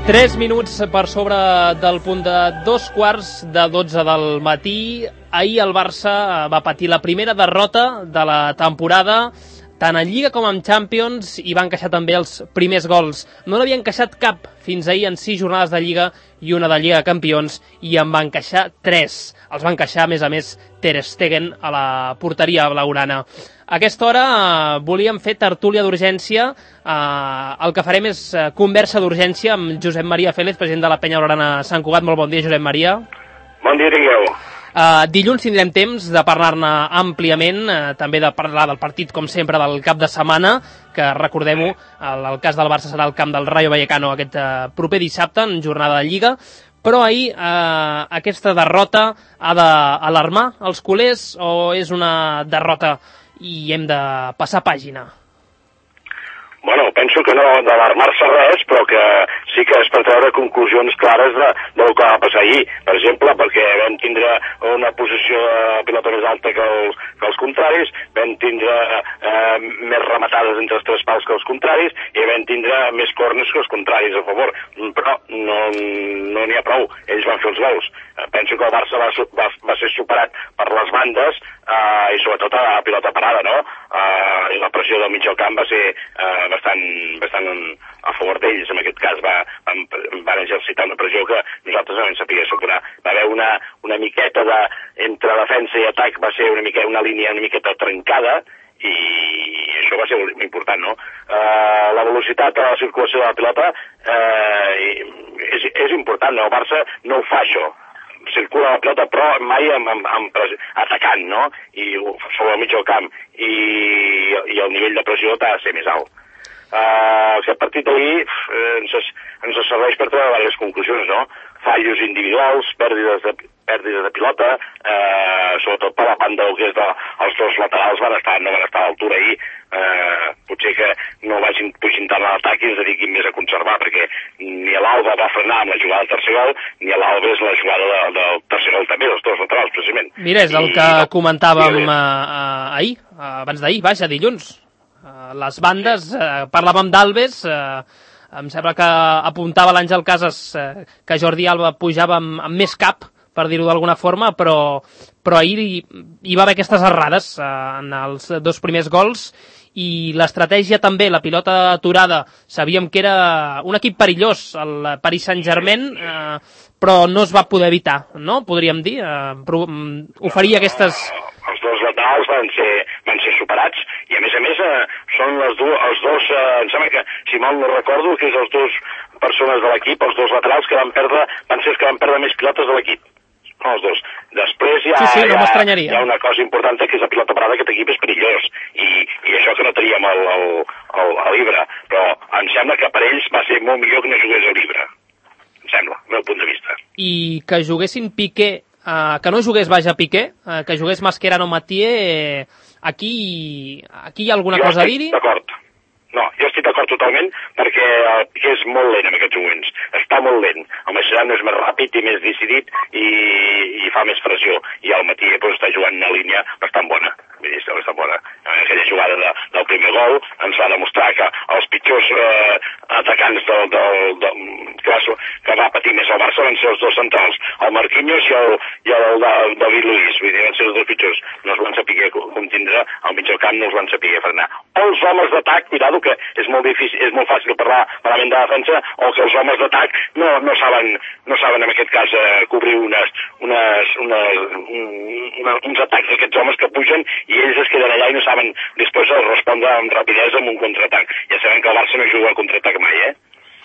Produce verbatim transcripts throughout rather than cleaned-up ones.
Tres minuts per sobre del punt de dos quarts de dotze del matí. Ahir el Barça va patir la primera derrota de la temporada, tant en Lliga com en Champions, i va encaixar també els primers gols. No n'havia encaixat cap fins ahir en sis jornades de Lliga i una de Lliga de Campions, i en va encaixar tres. Els va encaixar, a més a més, Ter Stegen a la porteria blaugrana. A aquesta hora eh, volíem fer tertúlia d'urgència. Eh, el que farem és eh, conversa d'urgència amb Josep Maria Félez, president de la Penya Blaugrana Sant Cugat. Molt bon dia, Josep Maria. Bon dia, digueu. Uh, dilluns tindrem temps de parlar-ne àmpliament, uh, també de parlar del partit, com sempre, del cap de setmana, que recordem-ho, el, el cas del Barça serà el camp del Rayo Vallecano aquest uh, proper dissabte, en jornada de Lliga. Però ahir uh, aquesta derrota ha d'alarmar els culers o és una derrota i hem de passar pàgina? Bueno, penso que no d'alarmar-se res, però que sí que es pot treure conclusions clares de, del que va passar ahir. Per exemple, perquè vam tindre una posició de pilota més alta que els, que els contraris, vam tindre eh, més rematades entre els tres pals que els contraris, i vam tindre més corners que els contraris a favor. Però no no n'hi ha prou, ells van fer els gols. Penso que el Barça va, va, va ser superat per les bandes eh, i sobretot a la pilota parada, no? Eh, I la pressió del mig del camp va ser eh, bastant, bastant a favor d'ells. En aquest cas va, van, van exercitar una pressió que nosaltres no vam saber superar. Va haver una, una miqueta de, entre defensa i atac, va ser una, mica, una línia una miqueta trencada, i això va ser important, no? Eh, la velocitat de la circulació de la pilota eh, és, és important, no? El Barça no ho fa, això. Circula la pilota, però mai amb, amb, amb atacant, no? I sobre el mig del camp. I, i el nivell de pressió ha de ser més alt. Uh, aquest partit d'ahir eh, ens, ens serveix per treure diverses conclusions, no? Fallos individuals, pèrdides de, pèrdides de pilota, eh, sobretot per la banda del que és de, els dos laterals van estar, no van estar a l'altura ahir. Eh, potser que no vagin pugin tant a l'atac i ens dediquin més a conservar, perquè ni l'Alba va frenar amb la jugada del tercer gol, ni l'Alba és la jugada de, del tercer gol també, els dos laterals, precisament. Mira, és el I, que comentàvem uh, uh, ahir, uh, abans d'ahir, vaja, dilluns. Uh, les bandes, uh, parlàvem d'Albes, uh, em sembla que apuntava l'Àngel Casas uh, que Jordi Alba pujava amb, amb més cap, per dir-ho d'alguna forma, però, però ahir hi, hi va haver aquestes errades uh, en els dos primers gols, i l'estratègia també, la pilota aturada, sabíem que era un equip perillós, el Paris Saint-Germain, eh, però no es va poder evitar, no? Podríem dir, eh, oferir aquestes... Els dos laterals van ser, van ser superats, i a més a més eh, són les du els dos, eh, em sembla que, si mal no recordo, que és els dos persones de l'equip, els dos laterals que van perdre, van ser els que van perdre més pilotes de l'equip. No, els dos. Després hi ha, sí, sí, no hi, ha, hi ha una cosa important, que és la pilota parada. Aquest equip és perillós, i, i això que no teníem el, el, el, el Ibra, però em sembla que per ells va ser molt millor que no jugués el Ibra, em sembla, al meu punt de vista. I que juguessin Piqué, eh, que no jugués Vaja Piqué, eh, que jugués Mascherano Mathieu, eh, aquí, aquí hi ha alguna jo cosa a dir-hi? D'acord. No, jo estic d'acord totalment, perquè el Piqué és molt lent en aquests moments, està molt lent. El Mascherano és més ràpid i més decidit i, i fa més pressió, i el Mathieu pues, està jugant una línia bastant bona, vull dir, està bastant bona. Aquella jugada de, del primer gol ens va demostrar que els pitjors eh, atacants del, del, del, que, va, que va patir més el Barça van ser els dos centrals, el Marquinhos i el, i el, el David Luiz, vull dir, van ser els dos pitjors, no es van saber com tindre al mig del camp, no es van saber frenar. Els homes d'atac, cuidado, que és molt difícil, és molt fàcil parlar malament de defensa, o que els homes d'atac no, no saben, no saben en aquest cas eh, cobrir unes, unes, unes, una, uns atacs d'aquests homes que pugen, i ells es queden allà i no saben després respondre amb rapidesa amb un contraatac. Ja sabem que el Barça no juga a contraatac mai, eh?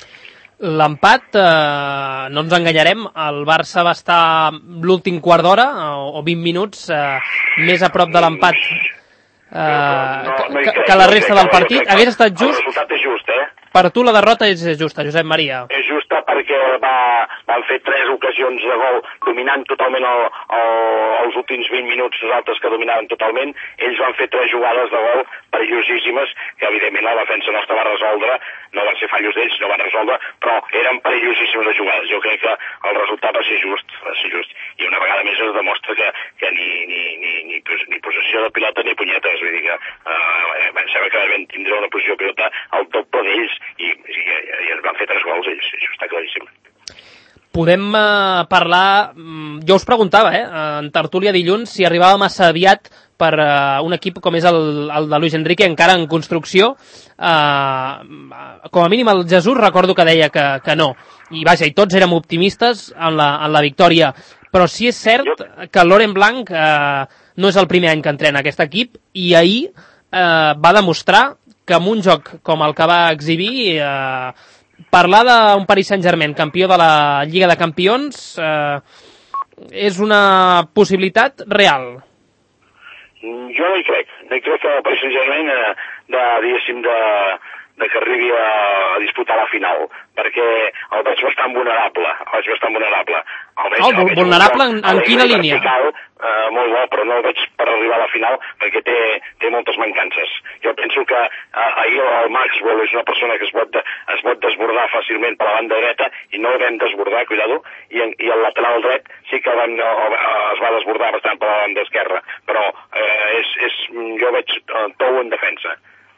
L'empat, eh, no ens enganyarem, el Barça va estar l'últim quart d'hora o, o vint minuts eh, més a prop de l'empat eh, no, no que, que la resta del partit. Hagués estat just? El resultat és just, eh? Per tu la derrota és justa, Josep Maria? És justa perquè va, van fer tres ocasions de gol dominant totalment el, el, els últims vint minuts, nosaltres que dominaven totalment. Ells van fer tres jugades de gol perillosíssimes, que evidentment la defensa nostra va resoldre, no van ser fallos d'ells, no van resoldre, però eren perillosíssimes les jugades. Jo crec que el resultat va ser just, va ser just. I una vegada més es demostra que, que ni, ni, ni, ni ni possessió de pilota ni punyetes, vull dir que eh, em sembla que vam tindre una posició de pilota al doble d'ells i, i, i ens van fer tres gols ells, això està claríssim. Podem uh, parlar, jo us preguntava, eh, en tertúlia dilluns, si arribava massa aviat per uh, un equip com és el, el de Luis Enrique, encara en construcció. Uh, com a mínim el Jesús recordo que deia que, que no. I vaja, i tots érem optimistes en la, en la victòria. Però sí és cert que Laurent Blanc uh, no és el primer any que entrena aquest equip i ahir uh, va demostrar que amb un joc com el que va exhibir... Uh, parlar d'un Paris Saint-Germain campió de la Lliga de Campions eh, és una possibilitat real? Jo no hi crec. No hi crec que el Paris Saint-Germain eh, de, diguéssim, de, de que arribi a, a disputar la final, perquè el veig bastant vulnerable. El veig bastant vulnerable. El veig, oh, el veig vulnerable en, en quina línia? Vertical, eh, molt bo, però no el veig per arribar a la final perquè té, té moltes mancances. Jo penso que eh, ahir el Maxwell és una persona que es pot, es pot desbordar fàcilment per la banda dreta i no el vam desbordar, cuidado, i, en, i el lateral dret sí que van, eh, es va desbordar bastant per la banda esquerra, però eh, és, és, jo veig eh, tou en defensa.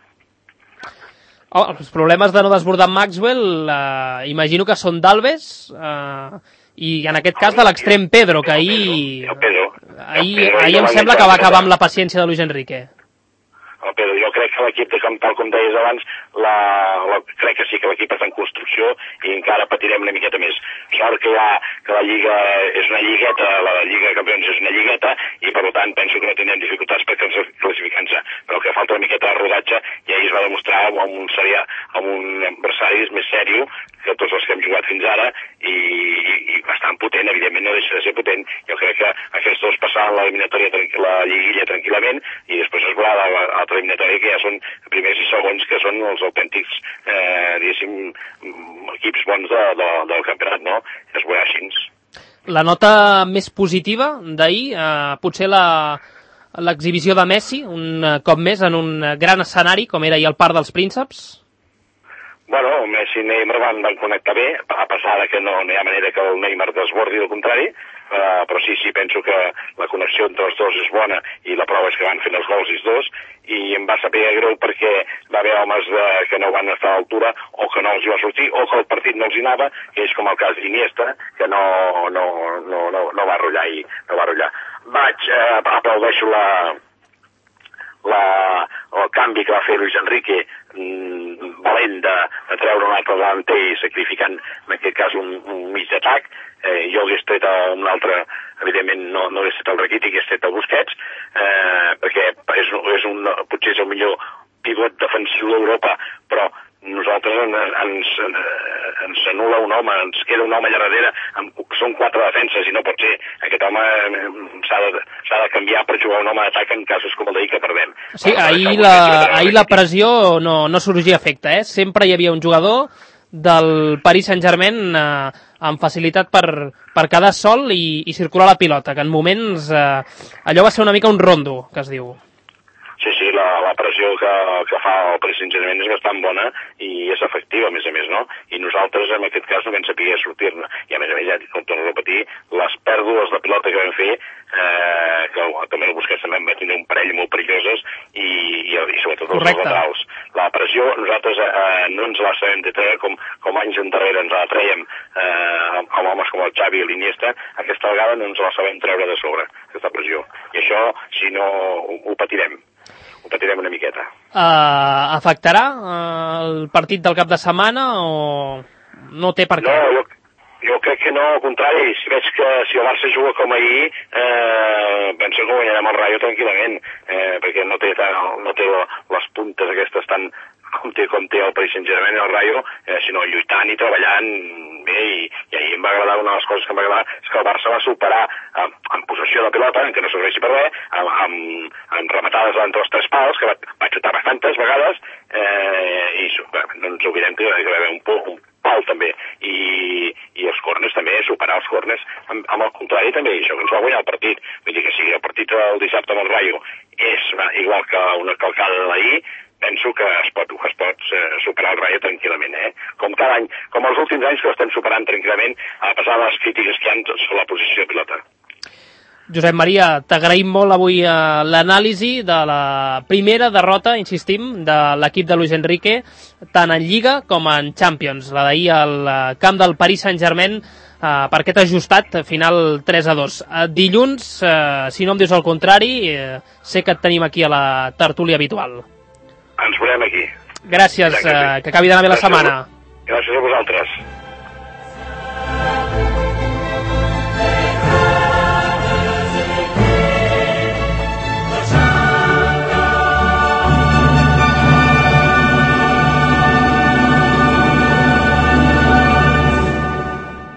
Oh, els problemes de no desbordar Maxwell eh, imagino que són d'Alves eh, i en aquest cas de l'extrem Pedro, que ahir, ahir, ahir em sembla que va acabar amb la paciència de Luis Enrique. El Pedro, jo crec que l'equip, tal com deies abans, la, la, crec que sí que l'equip està en construcció i encara patirem una miqueta més. Sort que, ha, que la Lliga és una lligueta, la Lliga de Campions és una lligueta i per tant penso que no tindrem dificultats per classificar-nos, però que falta una miqueta de rodatge i ahir es va demostrar amb un, seria, amb un adversari més sèrio que tots els que hem jugat fins ara i, i, i bastant potent, evidentment no deixa de ser potent. Jo crec que aquests dos passaran l'eliminatòria, la lliguilla tranquil·lament i després es veurà l'altra eliminatòria que ja són primers i segons, que són els autèntics eh, diguéssim, equips bons de, de, del campionat, no? Es veurà així. La nota més positiva d'ahir, eh, potser la l'exhibició de Messi, un cop més en un gran escenari com era ahir el Parc dels Prínceps? Bueno, Messi i Neymar van, van connectar bé, a pesar de que no, no hi ha manera que el Neymar desbordi, al contrari, uh, però sí, sí, penso que la connexió entre els dos és bona i la prova és que van fent els gols els dos i em va saber greu perquè va haver homes de, que no van estar a l'altura o que no els hi va sortir o que el partit no els hi anava, que és com el cas d'Iniesta, que no, no, no, no, no va rotllar i no va rotllar. Vaig, eh, aplaudeixo la... La, el canvi que va fer Luis Enrique mmm, valent de, de treure un altre davanter i sacrificant en aquest cas un, un mig d'atac. Eh, jo hagués tret un altre, evidentment no, no hagués tret el Rakitic, hagués tret el Busquets, eh, perquè és, és un, potser és el millor pivot defensiu d'Europa, però nosaltres ens, ens, ens anul·la un home, ens queda un home allà darrere, amb, són quatre defenses i no pot ser. Aquest home s'ha de, s'ha de canviar per jugar un home d'atac en casos com el d'ahir que perdem. Sí, però, ahir, la, ahir la pressió no, no sorgia efecte, eh? Sempre hi havia un jugador del Paris Saint-Germain eh, amb facilitat per, per quedar sol i, i circular la pilota, que en moments eh, allò va ser una mica un rondo, que es diu. Sí, sí, la, la pressió que, que fa el Paris Saint-Germain és bastant bona i és efectiva, a més a més, no? I nosaltres, en aquest cas, no vam saber sortir-ne. I, a més a més, ja com torno a repetir, les pèrdues de pilota que vam fer, eh, que també el Busquets també va tenir un parell molt perilloses i, i, i sobretot els Correcte. laterals. La pressió, nosaltres eh, no ens la sabem de treure com, com anys endarrere ens la treiem eh, amb homes com el Xavi i l'Iniesta. Aquesta vegada no ens la sabem treure de sobre, aquesta pressió. I això, si no, ho, ho patirem. Ho patirem una miqueta. Uh, afectarà uh, el partit del cap de setmana o no té per què? No, jo, jo crec que no, al contrari. Si veig que si el Barça juga com ahir, eh, penso que guanyarem el Rayo tranquil·lament, eh, perquè no té, no té les puntes aquestes tan com té, com té el Paris Saint-Germain i el Rayo, eh, sinó lluitant i treballant bé, i, i ahir em va agradar, una de les coses que em va agradar és que el Barça va superar eh, en possessió de pilota, en què no serveixi per res, amb, amb, amb rematades entre els tres pals, que va, va xutar bastantes vegades, eh, i bé, no ens oblidem que hi va haver un, un pal també, i, i els corners també, superar els corners, amb, amb el contrari també, i això que ens va guanyar el partit. Vull dir que si el partit del dissabte amb el Rayo és va, igual que una calcada d'ahir, penso que es pot, es pot eh, superar el Rayo tranquil·lament, eh? Com cada any, com els últims anys que ho estem superant tranquil·lament, a pesar de les crítiques que hi ha sobre la posició de pilota. Josep Maria, t'agraïm molt avui eh, l'anàlisi de la primera derrota, insistim, de l'equip de Luis Enrique, tant en Lliga com en Champions, la d'ahir al camp del Paris Saint-Germain, eh, per aquest ajustat final tres a dos. Eh, dilluns, eh, si no em dius el contrari, eh, sé que et tenim aquí a la tertúlia habitual. Ens veurem aquí. Gràcies, eh, que acabi d'anar bé la setmana. Gràcies a vosaltres.